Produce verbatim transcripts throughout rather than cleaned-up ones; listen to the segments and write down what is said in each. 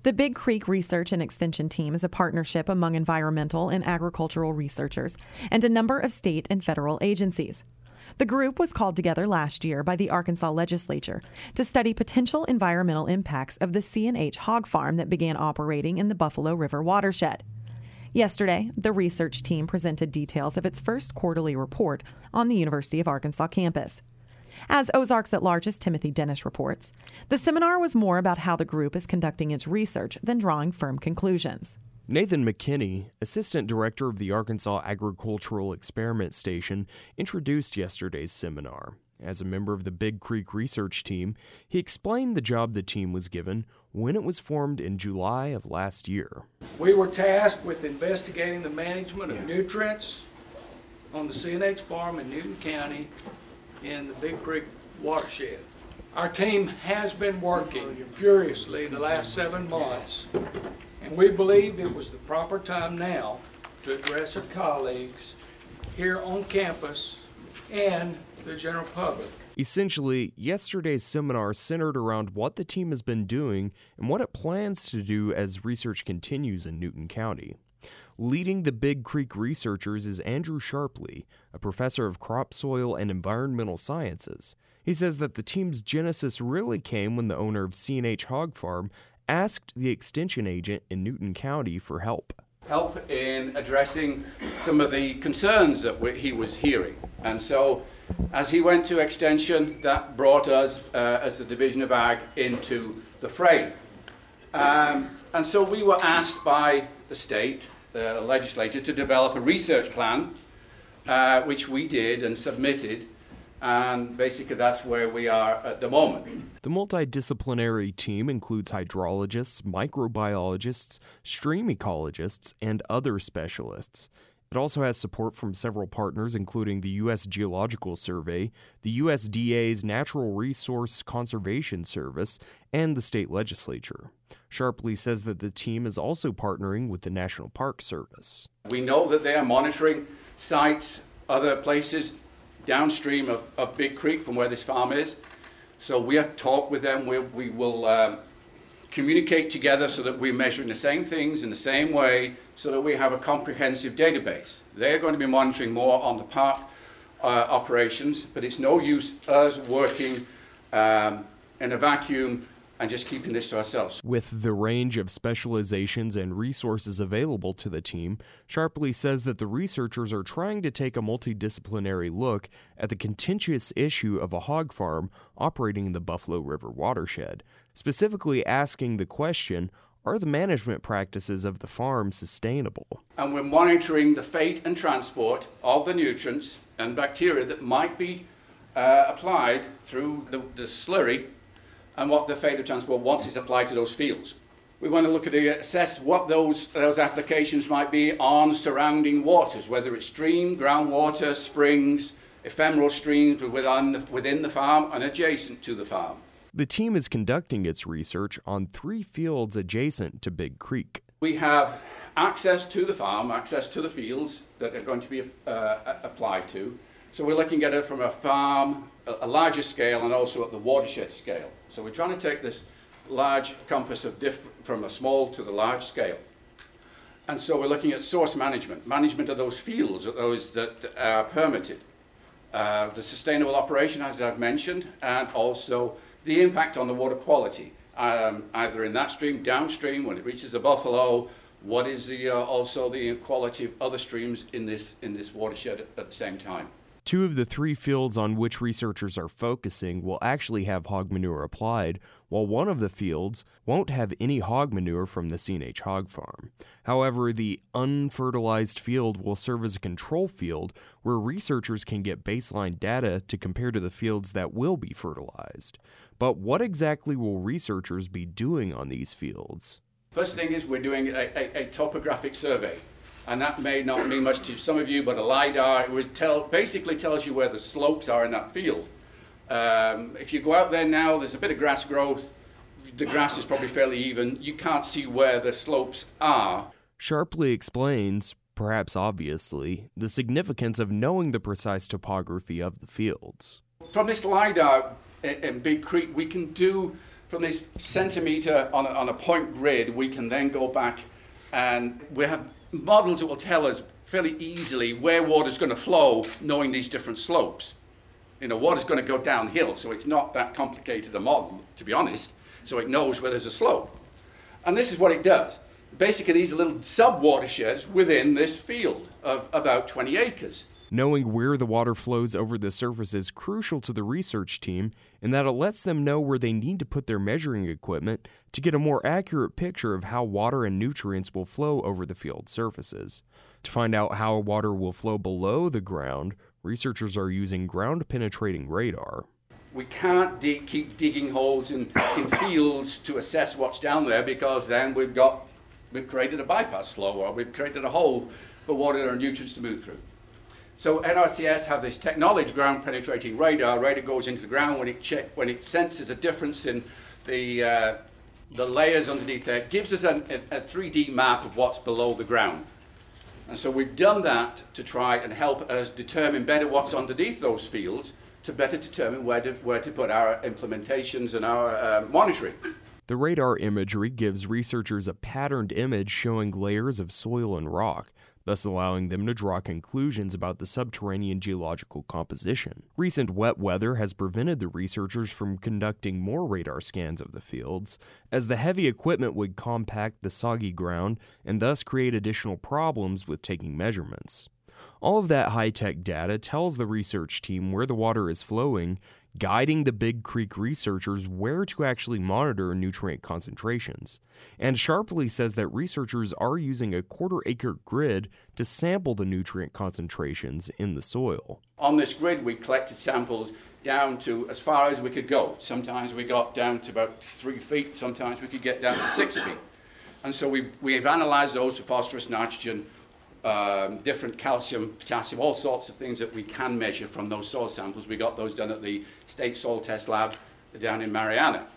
The Big Creek Research and Extension Team is a partnership among environmental and agricultural researchers and a number of state and federal agencies. The group was called together last year by the Arkansas legislature to study potential environmental impacts of the C and H hog farm that began operating in the Buffalo River watershed. Yesterday, the research team presented details of its first quarterly report on the University of Arkansas campus. As Ozarks at Large's Timothy Dennis reports, the seminar was more about how the group is conducting its research than drawing firm conclusions. Nathan McKinney, assistant director of the Arkansas Agricultural Experiment Station, introduced yesterday's seminar. As a member of the Big Creek research team, he explained the job the team was given when it was formed in July of last year. We were tasked with investigating the management of nutrients on the C and H farm in Newton County in the Big Creek watershed. Our team has been working furiously the last seven months, and we believe it was the proper time now to address our colleagues here on campus and the general public. Essentially, yesterday's seminar centered around what the team has been doing and what it plans to do as research continues in Newton County. Leading the Big Creek researchers is Andrew Sharpley, a professor of crop soil and environmental sciences. He says that the team's genesis really came when the owner of C and H Hog Farm asked the extension agent in Newton County for help. Help in addressing some of the concerns that we, he was hearing. And so as he went to extension, that brought us uh, as the Division of Ag into the fray. Um, and so we were asked by the state the legislature to develop a research plan, uh, which we did and submitted, and basically that's where we are at the moment. The multidisciplinary team includes hydrologists, microbiologists, stream ecologists, and other specialists. It also has support from several partners, including the U S Geological Survey, the U S D A's Natural Resource Conservation Service, and the state legislature. Sharpley says that the team is also partnering with the National Park Service. We know that they are monitoring sites, other places downstream of, of Big Creek from where this farm is. So we have talked with them. We, we will um, communicate together so that we're measuring the same things in the same way so that we have a comprehensive database. They're going to be monitoring more on the park uh, operations, but it's no use us working um, in a vacuum and just keeping this to ourselves. With the range of specializations and resources available to the team, Sharpley says that the researchers are trying to take a multidisciplinary look at the contentious issue of a hog farm operating in the Buffalo River watershed, specifically asking the question, are the management practices of the farm sustainable? And we're monitoring the fate and transport of the nutrients and bacteria that might be uh, applied through the, the slurry and what the fate of transport once is applied to those fields. We want to look at the, assess what those, those applications might be on surrounding waters, whether it's stream, groundwater, springs, ephemeral streams within the, within the farm and adjacent to the farm. The team is conducting its research on three fields adjacent to Big Creek. We have access to the farm, access to the fields that are going to be uh, applied to. So we're looking at it from a farm, a, a larger scale, and also at the watershed scale. So we're trying to take this large compass of diff from a small to the large scale. And so we're looking at source management, management of those fields, those that are permitted, uh, the sustainable operation, as I've mentioned, and also the impact on the water quality, um, either in that stream, downstream, when it reaches the Buffalo. What is the, uh, also the quality of other streams in this, in this watershed at, at the same time? Two of the three fields on which researchers are focusing will actually have hog manure applied, while one of the fields won't have any hog manure from the C and H hog farm. However, the unfertilized field will serve as a control field where researchers can get baseline data to compare to the fields that will be fertilized. But what exactly will researchers be doing on these fields? First thing is we're doing a, a, a topographic survey. And that may not mean much to some of you, but a LiDAR would tell, basically tells you where the slopes are in that field. Um, if you go out there now, there's a bit of grass growth. The grass is probably fairly even. You can't see where the slopes are. Sharpley explains, perhaps obviously, the significance of knowing the precise topography of the fields. From this LiDAR in Big Creek, we can do from this centimetre on a, on a point grid, we can then go back and we have models that will tell us fairly easily where water's going to flow, knowing these different slopes. You know, water's going to go downhill, so it's not that complicated a model, to be honest, so it knows where there's a slope. And this is what it does. Basically, these are little sub-watersheds within this field of about twenty acres. Knowing where the water flows over the surface is crucial to the research team in that it lets them know where they need to put their measuring equipment to get a more accurate picture of how water and nutrients will flow over the field surfaces. To find out how water will flow below the ground, researchers are using ground-penetrating radar. We can't dig, keep digging holes in, in fields to assess what's down there, because then we've got we've created a bypass flow, or we've created a hole for water and nutrients to move through. So N R C S have this technology, ground-penetrating radar. Radar goes into the ground. When it check, when it senses a difference in the uh, the layers underneath there, it gives us a, a, a three D map of what's below the ground. And so we've done that to try and help us determine better what's underneath those fields, to better determine where to where to put our implementations and our uh, monitoring. The radar imagery gives researchers a patterned image showing layers of soil and rock, thus allowing them to draw conclusions about the subterranean geological composition. Recent wet weather has prevented the researchers from conducting more radar scans of the fields, as the heavy equipment would compact the soggy ground and thus create additional problems with taking measurements. All of that high-tech data tells the research team where the water is flowing, guiding the Big Creek researchers where to actually monitor nutrient concentrations. And Sharpley says that researchers are using a quarter-acre grid to sample the nutrient concentrations in the soil. On this grid, we collected samples down to as far as we could go. Sometimes we got down to about three feet, sometimes we could get down to six feet. And so we, we've analyzed those for phosphorus, nitrogen, Um, different calcium, potassium, all sorts of things that we can measure from those soil samples. We got those done at the State Soil Test Lab down in Mariana.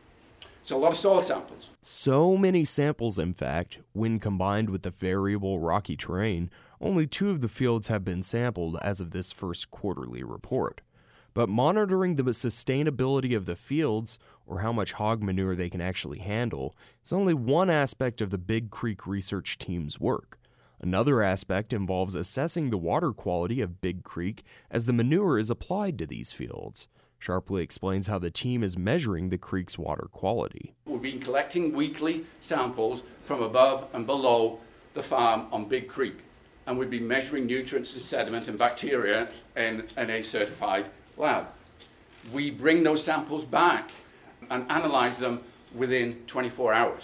So a lot of soil samples. So many samples, in fact, when combined with the variable rocky terrain, only two of the fields have been sampled as of this first quarterly report. But monitoring the sustainability of the fields, or how much hog manure they can actually handle, is only one aspect of the Big Creek research team's work. Another aspect involves assessing the water quality of Big Creek as the manure is applied to these fields. Sharpley explains how the team is measuring the creek's water quality. We've been collecting weekly samples from above and below the farm on Big Creek, and we've been measuring nutrients and sediment and bacteria in, in a certified lab. We bring those samples back and analyze them within twenty-four hours.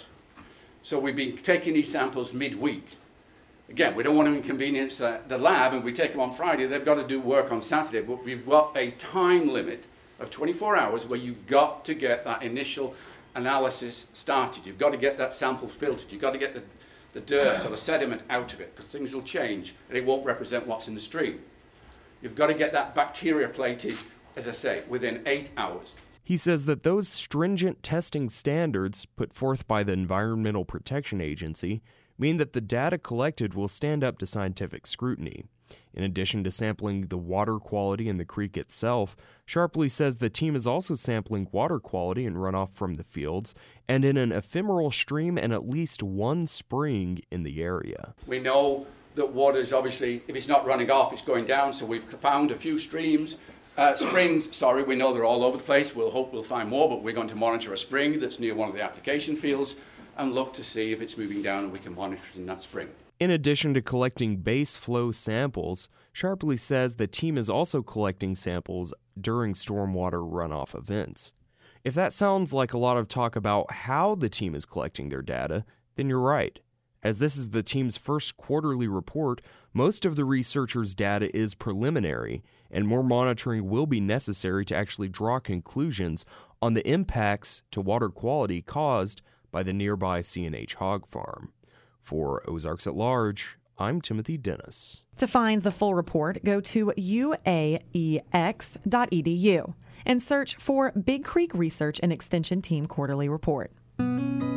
So we've been taking these samples midweek. Again, we don't want to inconvenience uh, the lab, and we take them on Friday. They've got to do work on Saturday, but we've got a time limit of twenty-four hours where you've got to get that initial analysis started. You've got to get that sample filtered. You've got to get the, the dirt or the sediment out of it, because things will change and it won't represent what's in the stream. You've got to get that bacteria plated, as I say, within eight hours. He says that those stringent testing standards put forth by the Environmental Protection Agency mean that the data collected will stand up to scientific scrutiny. In addition to sampling the water quality in the creek itself, Sharpley says the team is also sampling water quality and runoff from the fields and in an ephemeral stream and at least one spring in the area. We know that water is obviously, if it's not running off, it's going down, so we've found a few streams, uh, springs, sorry, we know they're all over the place. We'll hope we'll find more, but we're going to monitor a spring that's near one of the application fields and look to see if it's moving down and we can monitor it in that spring. In addition to collecting base flow samples, Sharpley says the team is also collecting samples during stormwater runoff events. If that sounds like a lot of talk about how the team is collecting their data, then you're right. As this is the team's first quarterly report, most of the researchers' data is preliminary, and more monitoring will be necessary to actually draw conclusions on the impacts to water quality caused by the nearby C and H hog farm. For Ozarks at Large, I'm Timothy Dennis. To find the full report, go to U A E X dot E D U and search for Big Creek Research and Extension Team Quarterly Report.